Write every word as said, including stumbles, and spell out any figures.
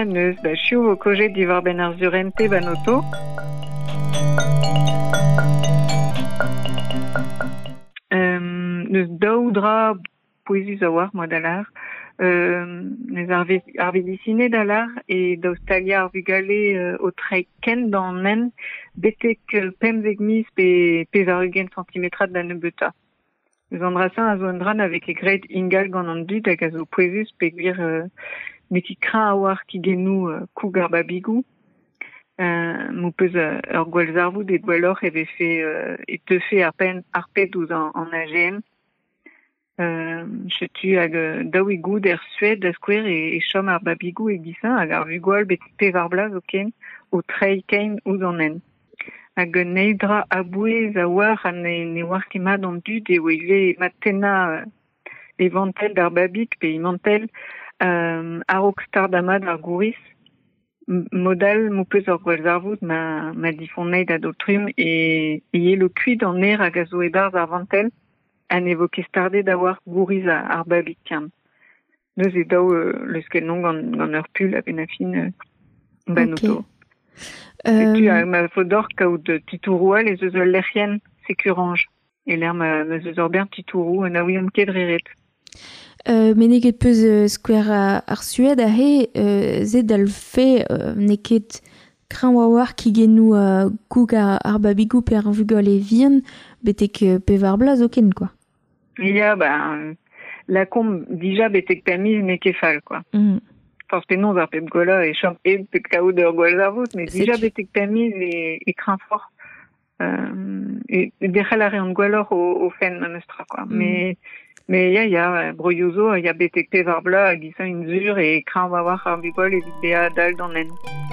ya neus ba chioù o kojet diwar ben ar zurente banoto. Um, neus daou dra poezus a war moi dalar. Euh, neus ar, ar vedicine dalar e daou stalia ar vugale euh, o treiñ ken d'an nen betek euh, pemzek mis pe, pe varugen centimetrad da nebeutañ. Eus an drasin a zo an dran avec e gret ingal gant an dud hag a zo poezus pe gwir euh, neki kreñv a war ki genou euh, koug ar babigou. Euh, mou peus euh, ur gwell zarvoud e gwelloc'h e vefe euh, e teufe ar, pen, ar pet ouz an, an A G M. Euh, setu hag euh, daou e goud er Sued a skouer e, e chom ar babigou e gisin hag ar vugol betek pe var blaz o ken o treiñ ken ouz an en. Hag neidra a bouez a war a ne, ne war ket mat an dud e oe mat tenna euh, e vantel d'ar babig pe e mantel euh, a-raok stardamad ar gouriz. Modal mou peus ur gwell zarvoud ma, ma difon neid a do trum e, e ye le kuit an er hag a zo e barz ar vantel an evo ket stardet da war gouriz ar babig kiam. Neus e daou euh, leus ket non gant, gant ur pull a ben a fin euh, banoto. Ok. Setu Euh, hag ma fodor kaout titouroual e zeus ul lerc'hen sekurange. E ler ma, ma zeus ur bern titourou an a ouion ket reret. euh, mais n'eket peus euh, skouer ar, ar Sued a he euh, zed al fe euh, n'eket kreñv a war ki genou euh, koug ar, ar babigou pe ar vugol e vihan betek euh, pe var blaz o ken, quoi. Ya, ba, euh, la komb dija betek tamiz ne ket fall, quoi. Mm. Parce que non, ar pep gola e chom e pep kaout ur gwell zarvoud, mais C'est dija tu. betek tamiz e, e kreñv fort. Euh, e, e derc'hel a reont gwelloc'h o, o fen ma meustra, quoi. Mm. Mais, mais ya, ya, broioù zo, ya betek pe var bla a gisan un zur e kreñv a war ar vugol evit beha dal d'an en.